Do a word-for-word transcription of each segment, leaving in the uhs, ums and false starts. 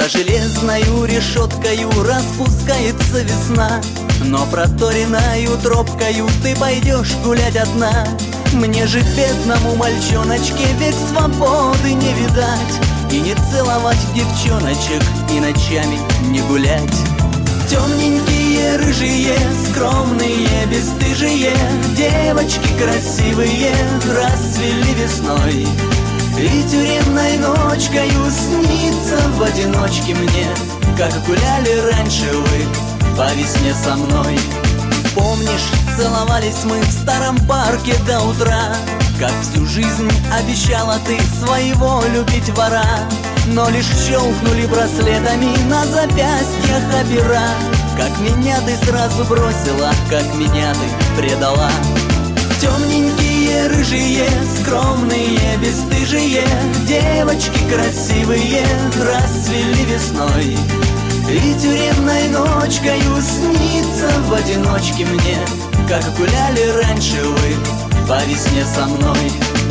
За железною решеткою распускается весна, но проторенною тропкою ты пойдешь гулять одна. Мне же, бедному мальчоночке, век свободы не видать, и не целовать девчоночек, и ночами не гулять. Темненькие, рыжие, скромные, бесстыжие девочки красивые расцвели весной. И тюремной ночкою снится в одиночке мне, как гуляли раньше вы по весне со мной. Помнишь, целовались мы в старом парке до утра, как всю жизнь обещала ты своего любить вора. Но лишь щелкнули браслетами на запястьях обира, как меня ты сразу бросила, как меня ты предала. Темненькие, рыжие, скромные, бесстыжие девочки красивые расцвели весной. И тюремной ночкою снится в одиночке мне, как гуляли раньше вы по весне со мной.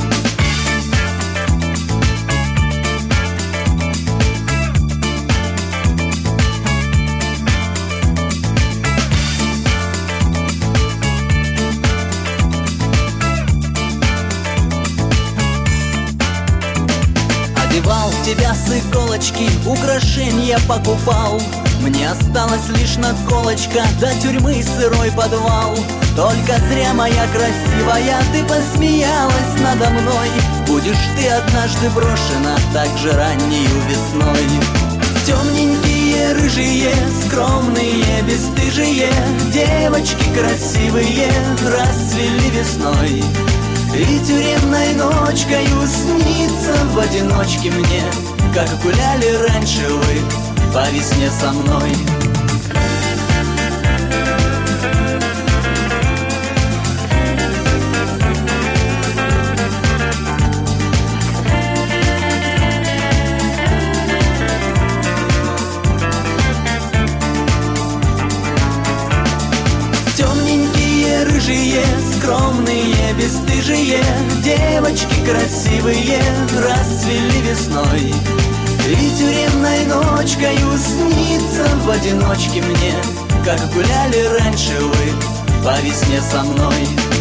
Одевал тебя с иголочки, украшения покупал. Мне осталась лишь наколочка, до тюрьмы сырой подвал. Только зря, моя красивая, ты посмеялась надо мной. Будешь ты однажды брошена так же раннею весной. Темненькие, рыжие, скромные, бесстыжие девочки красивые расцвели весной. И тюремной ночкою снится в одиночке мне, как гуляли раньше вы по весне со мной. Темненькие, рыжие, скромные, бесстыжие девочки красивые расцвели весной. И тюремной ночкою снится в одиночке мне, как гуляли раньше вы по весне со мной.